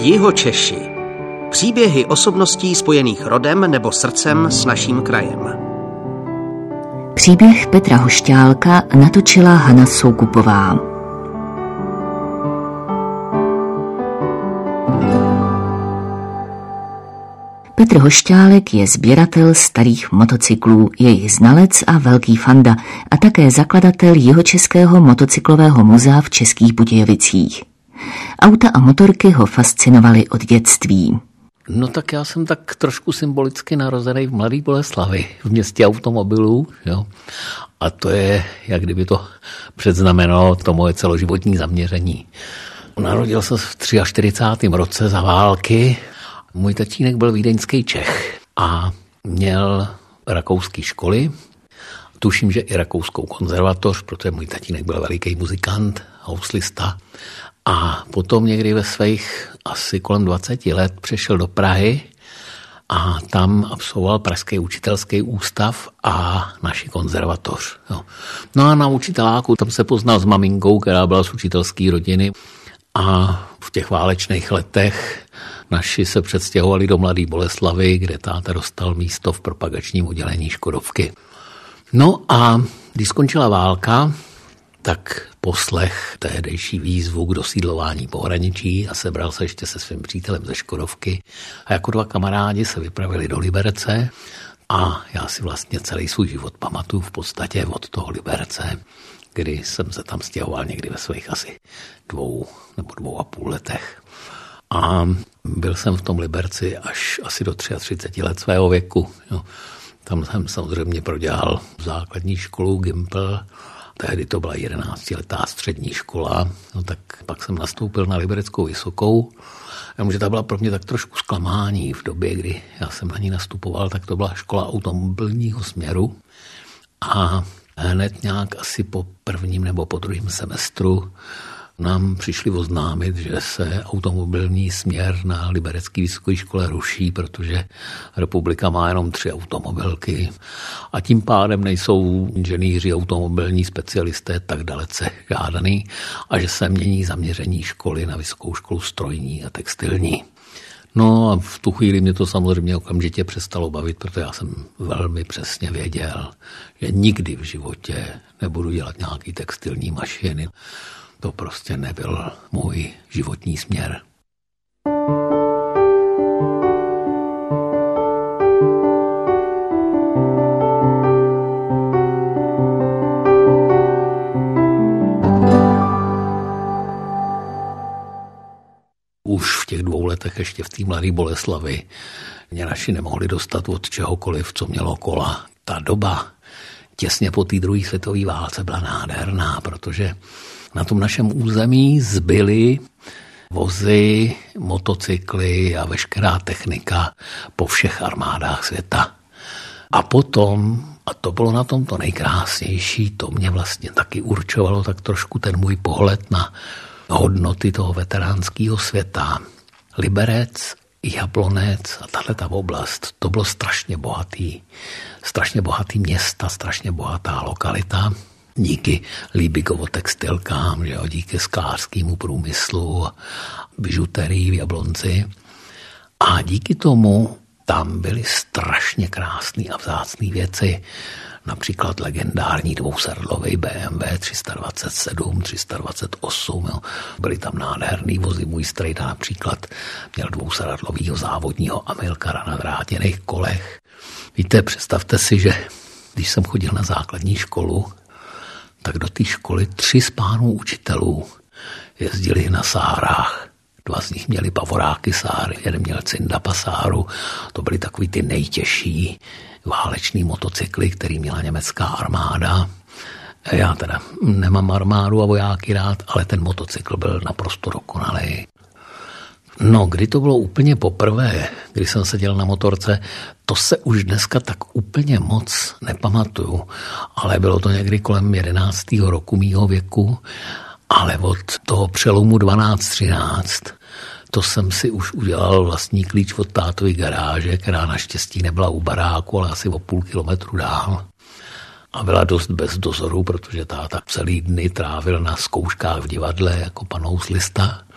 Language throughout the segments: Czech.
Jihočeši. Příběhy osobností spojených rodem nebo srdcem s naším krajem. Příběh Petra Hošťálka natočila Hana Soukupová. Petr Hošťálek je sběratel starých motocyklů, jejich znalec a velký fanda a také zakladatel Jihočeského motocyklového muzea v Českých Budějovicích. Auta a motorky ho fascinovaly od dětství. No tak já jsem tak trošku symbolicky narozený v Mladé Boleslavi, v městě automobilů. Jo. A to je, jak kdyby to předznamenalo to moje celoživotní zaměření. Narodil jsem v 43. roce za války. Můj tatínek byl vídeňský Čech a měl rakouské školy. Tuším, že i rakouskou konzervatoř, protože můj tatínek byl veliký muzikant, houslista. A potom někdy ve svých asi kolem 20 let přešel do Prahy a tam absolvoval Pražský učitelský ústav a naši konzervatoř. Jo. No a na učiteláku tam se poznal s maminkou, která byla z učitelské rodiny. A v těch válečných letech naši se přestěhovali do Mladé Boleslavy, kde táta dostal místo v propagačním oddělení Škodovky. No a když skončila válka, tak poslech tehdejší výzvu k dosídlování pohraničí a sebral se ještě se svým přítelem ze Škodovky. A jako dva kamarádi se vypravili do Liberce a já si vlastně celý svůj život pamatuju v podstatě od toho Liberce, kdy jsem se tam stěhoval někdy ve svých asi 2 nebo 2,5 letech. A byl jsem v tom Liberci až asi do 33 let svého věku. Jo. Tam jsem samozřejmě prodělal základní školu, Gimpl. Tehdy to byla 11letá střední škola, no tak pak jsem nastoupil na Libereckou vysokou. Jenomže ta byla pro mě tak trošku zklamání v době, kdy já jsem na ní nastupoval, tak to byla škola automobilního směru. A hned nějak asi po prvním nebo po druhém semestru nám přišli oznámit, že se automobilní směr na Liberecké vysoké škole ruší, protože republika má jenom 3 automobilky a tím pádem nejsou inženýři automobilní specialisté tak dalece žádaný a že se mění zaměření školy na vysokou školu strojní a textilní. No a v tu chvíli mě to samozřejmě okamžitě přestalo bavit, protože já jsem velmi přesně věděl, že nikdy v životě nebudu dělat nějaký textilní mašiny. To prostě nebyl můj životní směr. Už v těch 2 letech ještě v té Mladé Boleslavi mě naši nemohli dostat od čehokoliv, co mělo kola. Ta doba těsně po té 2. světové válce byla nádherná, protože na tom našem území zbyly vozy, motocykly a veškerá technika po všech armádách světa. A potom, a to bylo na tom to nejkrásnější, to mě vlastně taky určovalo tak trošku ten můj pohled na hodnoty toho veteránského světa. Liberec, Jablonec a tahleta oblast, to bylo strašně bohatý města, strašně bohatá lokalita. Díky Líbigovo textilkám, že jo, díky sklářskému průmyslu, bižuterii v Jablonci. A díky tomu tam byly strašně krásné a vzácné věci. Například legendární dvousedlový BMW 327, 328. Jo. Byly tam nádherný vozy. Můj strejda například měl dvousedlovýho závodního Amilcara na drátěných kolech. Víte, představte si, že když jsem chodil na základní školu, tak do té školy 3 z pánů učitelů jezdili na sárách. 2 z nich měli pavoráky sáry, jeden měl Cindapa sáru. To byly takový ty nejtěžší váleční motocykly, který měla německá armáda. Já teda nemám armádu a vojáky rád, ale ten motocykl byl naprosto dokonalý. No, kdy to bylo úplně poprvé, kdy jsem seděl na motorce, to se už dneska tak úplně moc nepamatuju, ale bylo to někdy kolem 11. roku mýho věku, ale od toho přelomu 12-13, to jsem si už udělal vlastní klíč od tátovy garáže, která naštěstí nebyla u baráku, ale asi o půl kilometru dál. A byla dost bez dozoru, protože táta celý dny trávil na zkouškách v divadle jako pan houslista.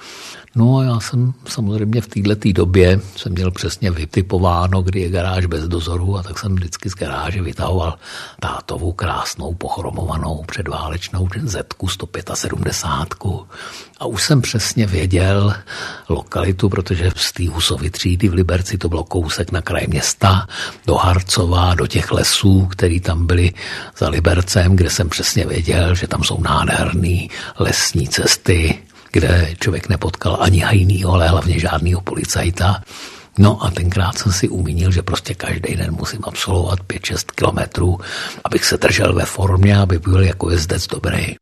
No a já jsem samozřejmě v této době jsem měl přesně vytipováno, kdy je garáž bez dozoru, a tak jsem vždycky z garáže vytahoval tátovu krásnou pochromovanou předválečnou Zetku 175. A už jsem přesně věděl lokalitu, protože z té Husovy třídy v Liberci to bylo kousek na kraj města, do Harcova, do těch lesů, které tam byly za Libercem, kde jsem přesně věděl, že tam jsou nádherný lesní cesty, kde člověk nepotkal ani hajnýho, ale hlavně žádnýho policajta. No a tenkrát jsem si umínil, že prostě každý den musím absolvovat 5-6 kilometrů, abych se držel ve formě, aby byl jako jezdec dobrý.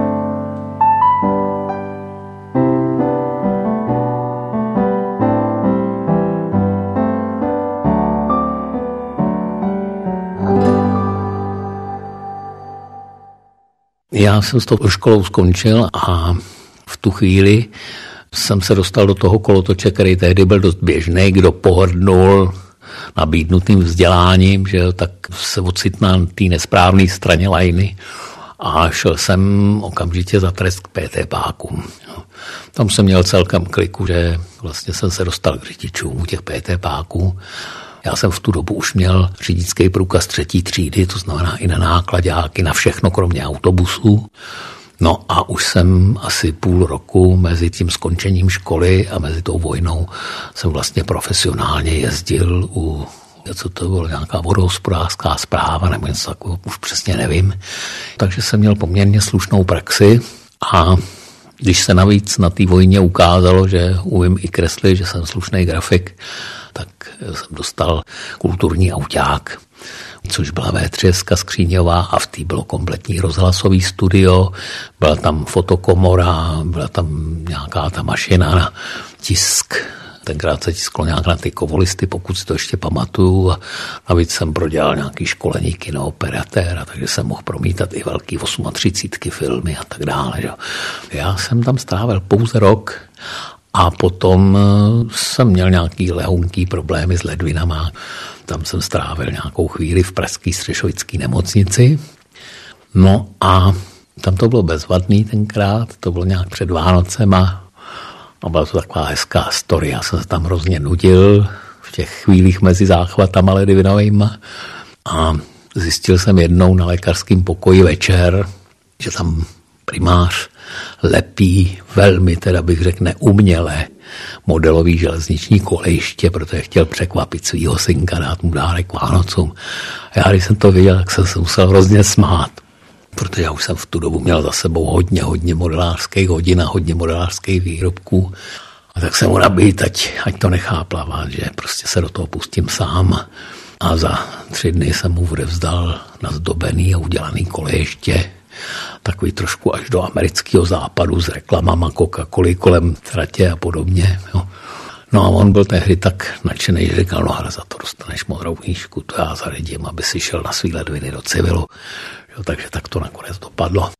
Já jsem s tou školou skončil a v tu chvíli jsem se dostal do toho kolotoče, který tehdy byl dost běžný, kdo pohrdnul nabídnutým vzděláním, že tak se ocitná na té nesprávné straně lajny a šel jsem okamžitě za trest k PT pákům. Tam jsem měl celkem kliku, že vlastně jsem se dostal k řidičům u těch PT páků. Já jsem v tu dobu už měl řidičský průkaz 3. třídy, to znamená i na náklaďáky, na všechno kromě autobusů. No a už jsem asi půl roku mezi tím skončením školy a mezi tou vojnou jsem vlastně profesionálně jezdil co to bylo, nějaká vodohospodářská správa nebo něco takového, už přesně nevím. Takže jsem měl poměrně slušnou praxi a když se navíc na té vojně ukázalo, že umím i kreslit, že jsem slušný grafik, tak jsem dostal kulturní auták, což byla V3 Skříňová a v té bylo kompletní rozhlasový studio, byla tam fotokomora, byla tam nějaká ta mašina na tisk. Tenkrát se tisklo nějak na ty kovolisty, pokud si to ještě pamatuju. A navíc jsem prodělal nějaký školení kinooperatéra, takže jsem mohl promítat i velký 38 filmy a tak dále. Že? Já jsem tam strávil pouze rok a potom jsem měl nějaký lehonký problémy s ledvinama. Tam jsem strávil nějakou chvíli v pražské Střešovické nemocnici. No a tam to bylo bezvadný tenkrát, to bylo nějak před Vánocema. A byla to taková hezká story. Já jsem se tam hrozně nudil v těch chvílích mezi záchvatama ledvinovejma a zjistil jsem jednou na lékařském pokoji večer, že tam primář lepí velmi, teda bych řekl, neuměle modelový železniční kolejiště, protože chtěl překvapit svýho synka, dát mu dárek Vánocům. A já, když jsem to viděl, tak jsem se musel hrozně smát, protože já už jsem v tu dobu měl za sebou hodně modelářských hodin a hodně modelářských výrobků. A tak jsem mu nabít, ať to nechá plavat, že prostě se do toho pustím sám. A za 3 dny jsem mu odevzdal nazdobený a udělaný kolejiště, takový trošku až do amerického západu s reklamama Coca-Coly kolem tratě a podobně. Jo. No a on byl tehdy tak nadšený, že říkal, no ale za to dostaneš modrou knížku, to já zaredím, aby si šel na svý ledviny do civilu. Jo, takže tak to nakonec dopadlo.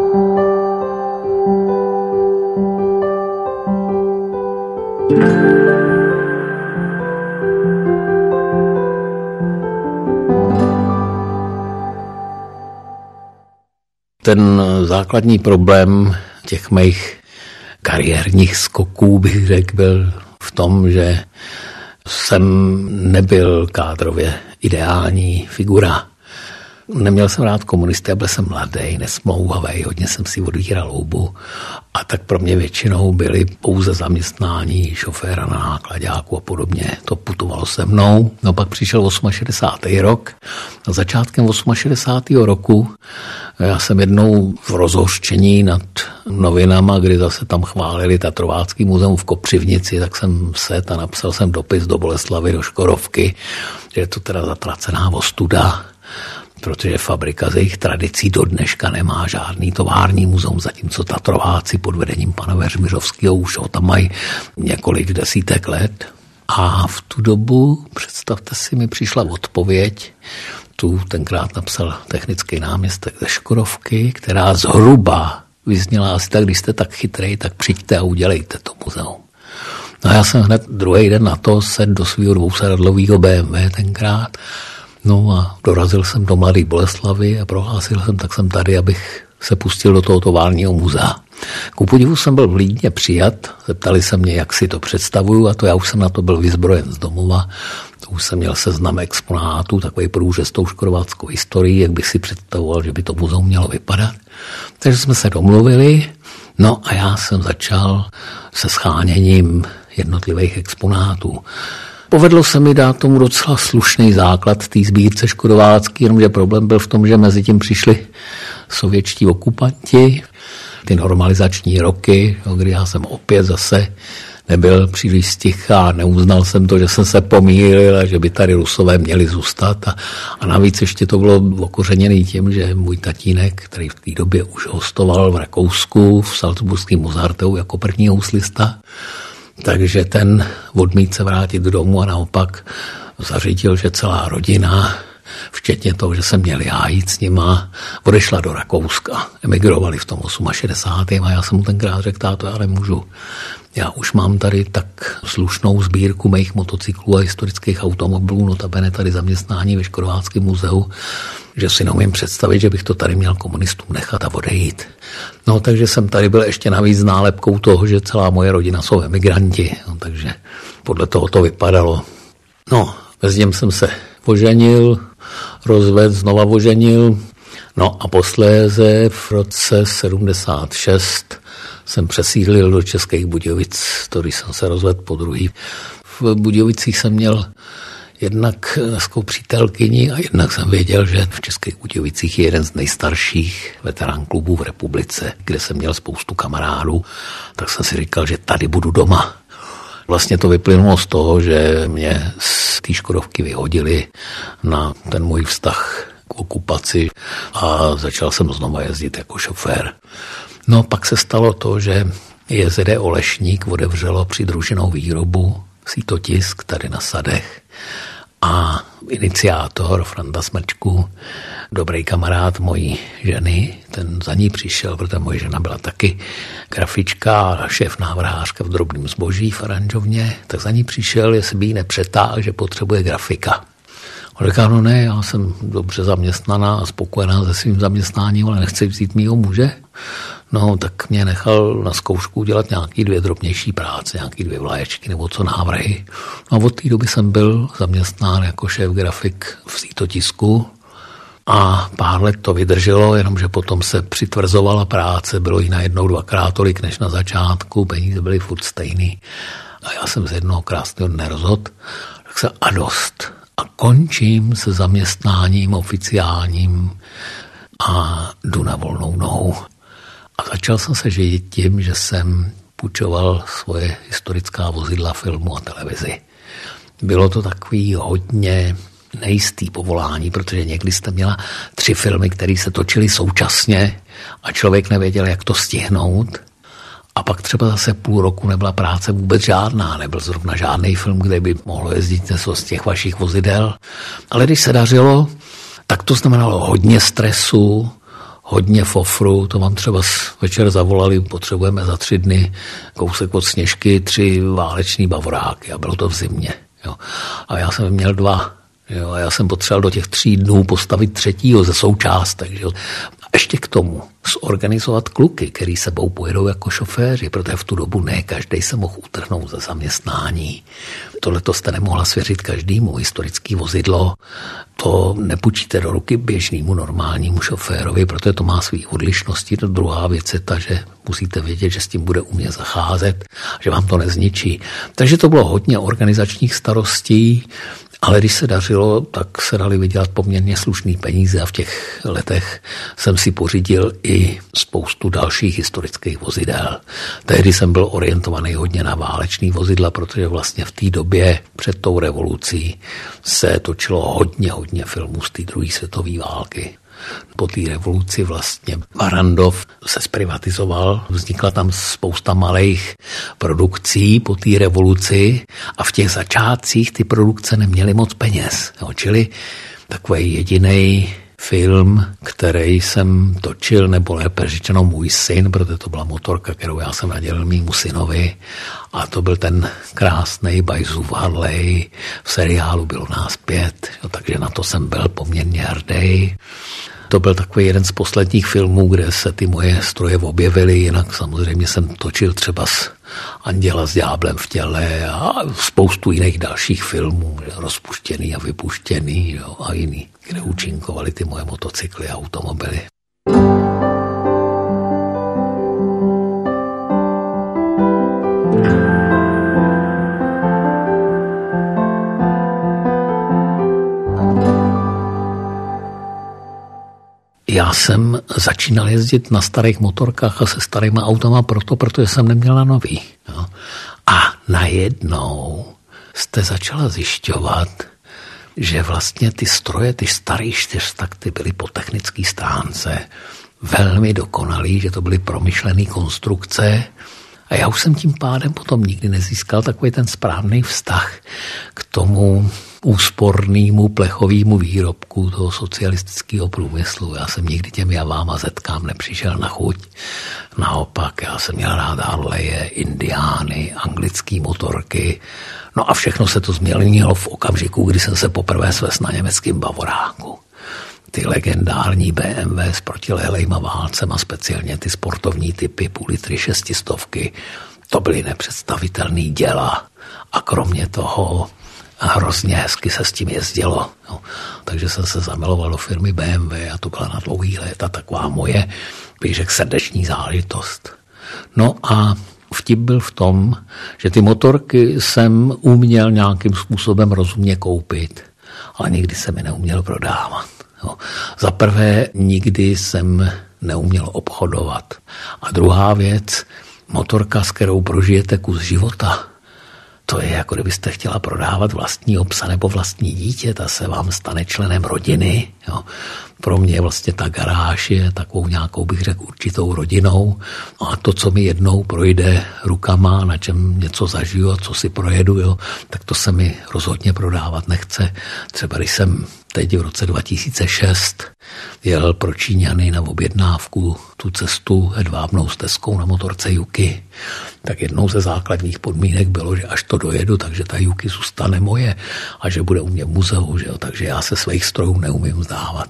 Ten základní problém těch mých kariérních skoků, bych řekl, byl v tom, že jsem nebyl kádrově ideální figura. Neměl jsem rád komunisty, byl jsem mladý, nesmlouvavý, hodně jsem si odvíral houbu a tak pro mě většinou byli pouze zaměstnání šoféra na náklaďáku a podobně. To putovalo se mnou. No pak přišel 68. rok a začátkem 68. roku já jsem jednou v rozhořčení nad novinama, kdy zase tam chválili Tatrovácký muzeum v Kopřivnici, tak jsem set a napsal jsem dopis do Boleslavy, do Škodovky, že je to teda zatracená ostuda, protože fabrika z jejich tradicí do dneška nemá žádný tovární muzeum, zatímco Tatrováci pod vedením pana Veřmiřovského už ho tam mají několik desítek let. A v tu dobu, představte si, mi přišla odpověď, tu tenkrát napsal technický náměstek ze Škodovky, která zhruba vyzněla asi tak, když jste tak chytrej, tak přijďte a udělejte to muzeum. No a já jsem hned druhý den na to sedl do svého dvousedadlového BMW tenkrát. No a dorazil jsem do Mladé Boleslavy a prohlásil jsem, tak jsem tady, abych se pustil do toho továrního muzea. Ku podivu jsem byl v Lídně přijat, zeptali se mě, jak si to představuju, a to já už jsem na to byl vyzbrojen z domova. To už jsem měl seznam exponátů, takový průřez tou škodováckou historií, jak bych si představoval, že by to muzeum mělo vypadat. Takže jsme se domluvili, no a já jsem začal se scháněním jednotlivých exponátů. Povedlo se mi dát tomu docela slušný základ té sbírce škodovácký, jenomže problém byl v tom, že mezi tím přišli sovětští okupanti, ty normalizační roky, kdy já jsem opět zase nebyl příliš sticha, neuznal jsem to, že jsem se pomýlil a že by tady Rusové měli zůstat. A navíc ještě to bylo okořeněné tím, že můj tatínek, který v té době už hostoval v Rakousku, v Salzburském Mozarteu jako první houslista, takže ten odmít se vrátit domů a naopak zařídil, že celá rodina, včetně toho, že se měli já jít s nima, odešla do Rakouska. Emigrovali v tom 68. a já jsem mu tenkrát řekl, táto, já nemůžu. Já už mám tady tak slušnou sbírku mých motocyklů a historických automobilů, notabene tady zaměstnání ve Škodováckém muzeu, že si neumím představit, že bych to tady měl komunistům nechat a odejít. No, takže jsem tady byl ještě navíc nálepkou toho, že celá moje rodina jsou emigranti, no, takže podle toho to vypadalo. No, mezi tím jsem se oženil, rozvedl, znova oženil, no a posléze v roce 76 jsem přesídlil do Českých Budějovic, když jsem se rozvedl podruhý. V Budějovicích jsem měl jednak hezkou přítelkyni a jednak jsem věděl, že v Českých Budějovicích je jeden z nejstarších veterán klubů v republice, kde jsem měl spoustu kamarádů, tak jsem si říkal, že tady budu doma. Vlastně to vyplynulo z toho, že mě z té Škodovky vyhodili na ten můj vztah k okupaci a začal jsem znova jezdit jako šofér. No pak se stalo to, že JZD Olešník otevřelo přidruženou výrobu Sítotisk tady na Sadech a iniciátor Franta Smrčku, dobrý kamarád mojí ženy, ten za ní přišel, protože moje žena byla taky grafička a šéf návrhářka v drobném zboží v aranžovně, tak za ní přišel, jestli by jí nepřetáhl, že potřebuje grafika. On říká, no ne, já jsem dobře zaměstnaná a spokojená se svým zaměstnáním, ale nechci vzít mýho muže. No, tak mě nechal na zkoušku dělat nějaký 2 drobnější práce, nějaký 2 vlaječky nebo co návrhy. No a od té doby jsem byl zaměstnán jako šéf grafik v Sítotisku a pár let to vydrželo, jenomže potom se přitvrzovala práce, bylo jí najednou 2krát tolik než na začátku, peníze byly furt stejný. A já jsem z jednoho krásného dne rozhodl, tak se a dost. A končím se zaměstnáním oficiálním a jdu na volnou nohu. A začal jsem se žít tím, že jsem půjčoval svoje historická vozidla filmu a televizi. Bylo to takový hodně nejistý povolání, protože někdy jste měla 3 filmy, které se točily současně a člověk nevěděl, jak to stihnout. A pak třeba zase půl roku nebyla práce vůbec žádná, nebyl zrovna žádný film, kde by mohlo jezdit něco z těch vašich vozidel. Ale když se dařilo, tak to znamenalo hodně stresu, hodně fofru, to vám třeba večer zavolali, potřebujeme za 3 dny kousek od Sněžky 3 váleční bavoráky a bylo to v zimě. Jo. A já jsem měl 2. Jo, a já jsem potřeboval do těch 3 dnů postavit 3. ze součástek. Jo. A ještě k tomu zorganizovat kluky, který sebou pojedou jako šoféři, protože v tu dobu ne každý se mohl utrhnout ze zaměstnání. Tohle to jste nemohla svěřit každému. Historický vozidlo to nepůjčíte do ruky běžnému normálnímu šoférovi, protože to má své odlišnosti. To druhá věc je ta, že musíte vědět, že s tím bude umět zacházet, že vám to nezničí. Takže to bylo hodně organizačních starostí, ale když se dařilo, tak se dali vydělat poměrně slušný peníze a v těch letech jsem si pořídil i spoustu dalších historických vozidel. Tehdy jsem byl orientovaný hodně na válečný vozidla, protože vlastně v té době před tou revolucí se točilo hodně filmů z té 2. světové války. Po té revoluci vlastně Barrandov se zprivatizoval, vznikla tam spousta malých produkcí po té revoluci a v těch začátcích ty produkce neměly moc peněz. Jo, čili takový jediný film, který jsem točil, nebo lépe řečeno můj syn, protože to byla motorka, kterou já jsem nadělil mému synovi a to byl ten krásný Bajzův Harley, v seriálu bylo nás 5, jo, takže na to jsem byl poměrně hrdý. To byl takový jeden z posledních filmů, kde se ty moje stroje objevily, jinak samozřejmě jsem točil třeba z Anděla s ďáblem v těle a spoustu jiných dalších filmů, Rozpuštěný a vypuštěný, jo, a jiný, kde účinkovaly ty moje motocykly a automobily. Já jsem začínal jezdit na starých motorkách a se starýma autama protože jsem neměl na nový. Jo. A najednou jste začala zjišťovat, že vlastně ty stroje, ty starý 4takty byly po technické stránce velmi dokonalý, že to byly promyšlené konstrukce. A já už jsem tím pádem potom nikdy nezískal takový ten správný vztah k tomu úspornému plechovému výrobku toho socialistického průmyslu. Já jsem nikdy těm javám a zetkám nepřišel na chuť. Naopak, já jsem měl rád Harleje, Indiány, anglické motorky. No a všechno se to změnilo v okamžiku, kdy jsem se poprvé svez na německém Bavoráku. Ty legendární BMW s protilehlejma válcema, speciálně ty sportovní typy, půl litry 600, to byly nepředstavitelný děla. A kromě toho hrozně hezky se s tím jezdilo. No, takže jsem se zamiloval do firmy BMW a to byla na dlouhý léta taková moje, bych řekl, srdeční záležitost. No a vtip byl v tom, že ty motorky jsem uměl nějakým způsobem rozumně koupit, ale nikdy jsem je neuměl prodávat. No. Za prvé, nikdy jsem neuměl obchodovat. A druhá věc, motorka, s kterou prožijete kus života, to je, jako kdybyste chtěla prodávat vlastního psa nebo vlastní dítě, ta se vám stane členem rodiny. Jo. Pro mě vlastně ta garáž je takovou nějakou, bych řekl, určitou rodinou. A to, co mi jednou projde rukama, na čem něco zažiju a co si projedu, jo, tak to se mi rozhodně prodávat nechce. Třeba když jsem teď v roce 2006 jel pro Číňany na objednávku tu cestu hedvábnou stezkou na motorce Yuki, tak jednou ze základních podmínek bylo, že až to dojedu, takže ta Yuki zůstane moje a že bude u mě v muzeu, že jo, takže já se svých strojů neumím vzdávat.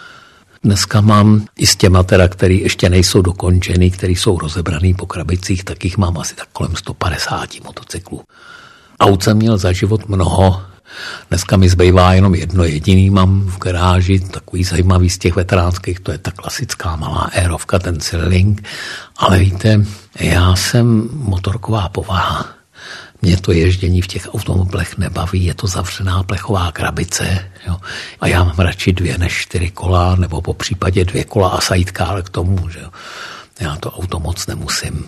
Dneska mám i s těma teda, který ještě nejsou dokončený, který jsou rozebraný po krabicích, tak jich mám asi tak kolem 150 motocyklů. Aut jsem měl za život mnoho. Dneska mi zbývá jenom jedno jediný, mám v garáži, takový zajímavý z těch veteránských, to je ta klasická malá aerovka, ten Cirling. Ale víte, já jsem motorková povaha. Mě to ježdění v těch automobilech nebaví, je to zavřená plechová krabice. Jo. A já mám radši 2 než 4 kola, nebo po případě 2 kola a sidecar k tomu. Že jo. Já to auto moc nemusím.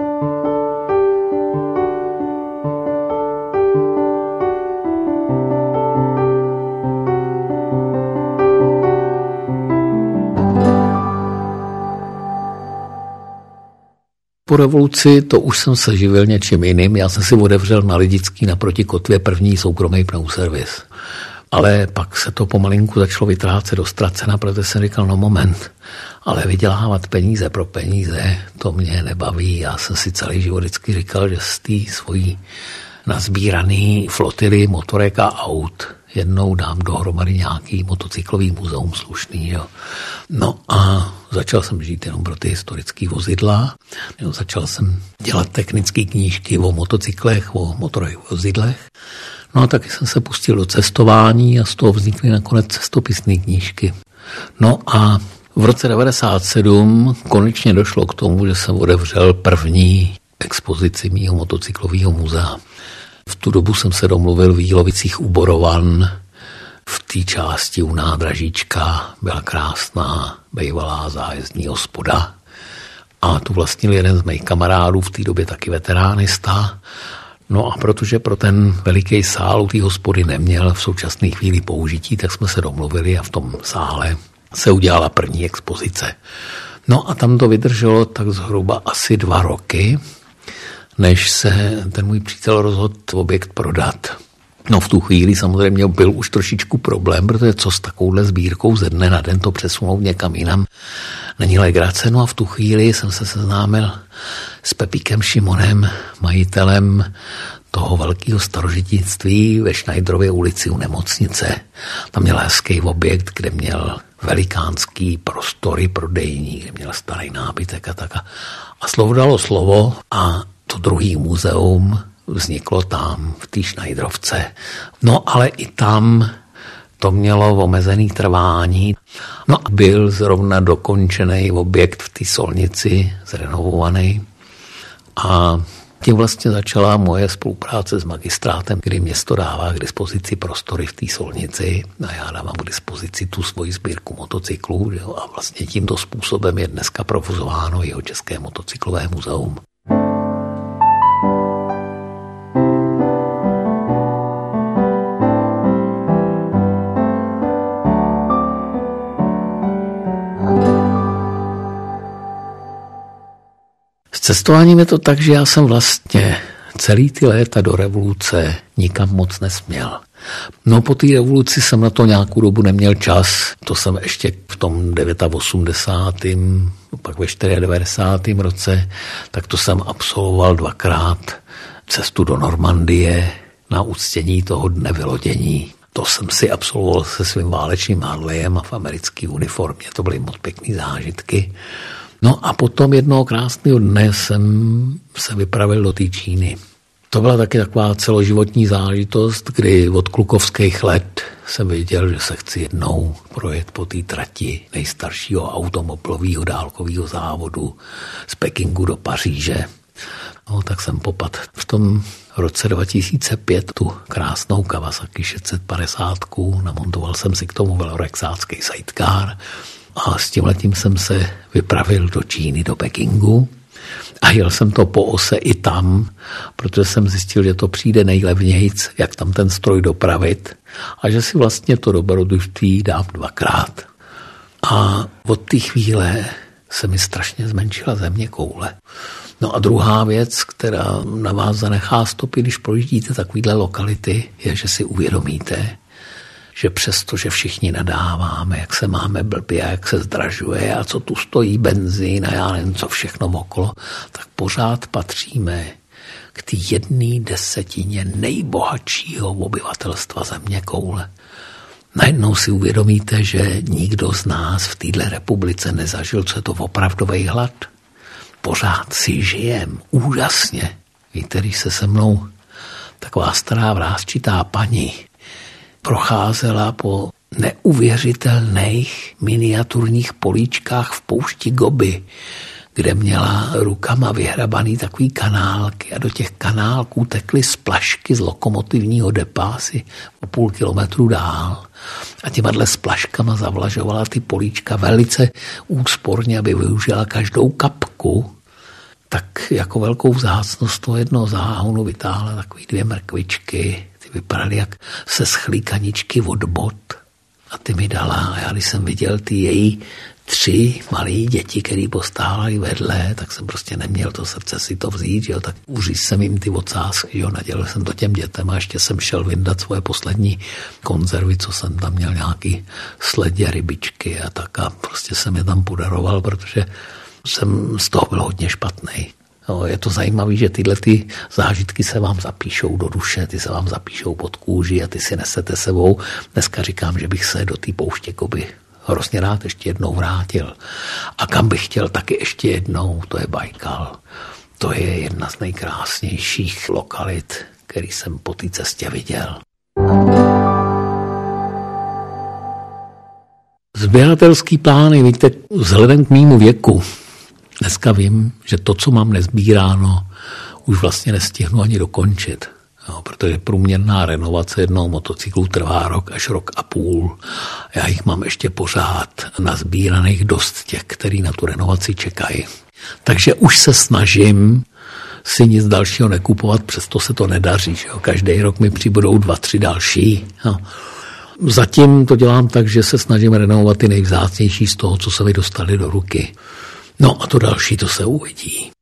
Po revoluci to už jsem se živil něčím jiným. Já jsem si otevřel na Lidický naproti Kotvě první soukromý pneuservis. Ale pak se to pomalinku začalo vytrácet do ztracena, protože jsem říkal, no moment, ale vydělávat peníze pro peníze, to mě nebaví. Já jsem si celý život vždycky říkal, že z té svojí nazbíraný flotily motorek a aut jednou dám dohromady nějaký motocyklový muzeum slušný. Jo. No a začal jsem žít jenom pro ty historické vozidla. Jo, začal jsem dělat technické knížky o motocyklech, o motorových vozidlech. No a taky jsem se pustil do cestování a z toho vznikly nakonec cestopisné knížky. No a v roce 1997 konečně došlo k tomu, že jsem otevřel první expozici mýho motocyklového muzea. V tu dobu jsem se domluvil v Jílovicích u Borovan. V té části u nádražíčka byla krásná bývalá zájezdní hospoda. A tu vlastnil jeden z mých kamarádů, v té době taky veteránista. No a protože pro ten veliký sál u té hospody neměl v současné chvíli použití, tak jsme se domluvili a v tom sále se udělala první expozice. No a tam to vydrželo tak zhruba asi 2 roky, než se ten můj přítel rozhodl objekt prodat. No v tu chvíli samozřejmě byl už trošičku problém, protože co s takovouhle sbírkou ze dne na den to přesunout někam jinam není legrace. No a v tu chvíli jsem se seznámil s Pepíkem Šimonem, majitelem toho velkého starožitnictví ve Schneiderově ulici u nemocnice. Tam měl hezký objekt, kde měl velikánský prostory prodejní, kde měl starý nábytek a tak. A slovo dalo slovo a to druhý muzeum vzniklo tam, v té Šnajdrovce. No ale i tam to mělo omezený trvání. No a byl zrovna dokončený objekt v té Solnici, zrenovovaný. A tím vlastně začala moje spolupráce s magistrátem, kdy město dává k dispozici prostory v té Solnici a já dávám k dispozici tu svoji sbírku motocyklů. A vlastně tímto způsobem je dneska provozováno Jihočeské motocyklové muzeum. Cestováním je to tak, že já jsem vlastně celý ty léta do revoluce nikam moc nesměl. No po té revoluci jsem na to nějakou dobu neměl čas. To jsem ještě v tom 89. pak ve 94. roce, tak to jsem absolvoval 2krát cestu do Normandie na uctění toho dne vylodění. To jsem si absolvoval se svým válečným Harleyem a v americké uniformě. To byly moc pěkný zážitky. No a potom jednoho krásného dne jsem se vypravil do té Číny. To byla taky taková celoživotní zážitost, kdy od klukovských let jsem věděl, že se chci jednou projet po té trati nejstaršího automobilového dálkového závodu z Pekingu do Paříže. No tak jsem popadl v tom roce 2005 tu krásnou Kawasaki 650, namontoval jsem si k tomu velorexácký sidecar a s tímhletím jsem se vypravil do Číny, do Pekingu a jel jsem to po ose i tam, protože jsem zjistil, že to přijde nejlevnějc, jak tam ten stroj dopravit a že si vlastně to dobrodružství dám 2krát. A od té chvíle se mi strašně zmenšila zeměkoule. No a druhá věc, která na vás zanechá stopy, když projíždíte takovýhle lokality, je, že si uvědomíte, že přesto, že všichni nadáváme, jak se máme blbě, jak se zdražuje a co tu stojí benzín a já nevím, co všechno okolo, tak pořád patříme k té 1/10 nejbohatšího obyvatelstva zeměkoule. Najednou si uvědomíte, že nikdo z nás v této republice nezažil, co je to opravdový hlad. Pořád si žijem úžasně. Víte, když se se mnou taková stará vrásčitá paní procházela po neuvěřitelných miniaturních políčkách v poušti Gobi, kde měla rukama vyhrabaný takový kanálky a do těch kanálků tekly splašky z lokomotivního depa asi o 0,5 kilometru dál. A těma splaškama zavlažovala ty políčka velice úsporně, aby využila každou kapku. Tak jako velkou vzácnost toho jednoho záhonu vytáhla takový 2 mrkvičky. Ty vypadaly jak seschlý kaničky od bot. A ty mi dala. A já když jsem viděl ty její 3 malé děti, které postávaly vedle, tak jsem prostě neměl to srdce si to vzít, jo, tak uříz jsem jim ty ocásky, jo, nadělil jsem to těm dětem a ještě jsem šel vyndat svoje poslední konzervy, co jsem tam měl, nějaký sledě, rybičky a tak a prostě jsem je tam podaroval, protože jsem z toho byl hodně špatnej. No, je to zajímavé, že tyhle ty zážitky se vám zapíšou do duše, ty se vám zapíšou pod kůži a ty si nesete sebou. Dneska říkám, že bych se do té pouště Gobi hrozně rád ještě jednou vrátil. A kam bych chtěl taky ještě jednou, to je Bajkal. To je jedna z nejkrásnějších lokalit, který jsem po té cestě viděl. Sběratelský plány, víte, vzhledem k mému věku, dneska vím, že to, co mám nezbíráno, už vlastně nestihnu ani dokončit. Jo, protože průměrná renovace jednoho motocyklu trvá 1 až 1,5 roku. Já jich mám ještě pořád nazbíraných dost těch, který na tu renovaci čekají. Takže už se snažím si nic dalšího nekupovat, přesto se to nedaří. Že jo. Každý rok mi přibudou 2-3 další. Jo. Zatím to dělám tak, že se snažím renovovat ty nejvzácnější z toho, co se mi dostali do ruky. No a to další, to se uvidí.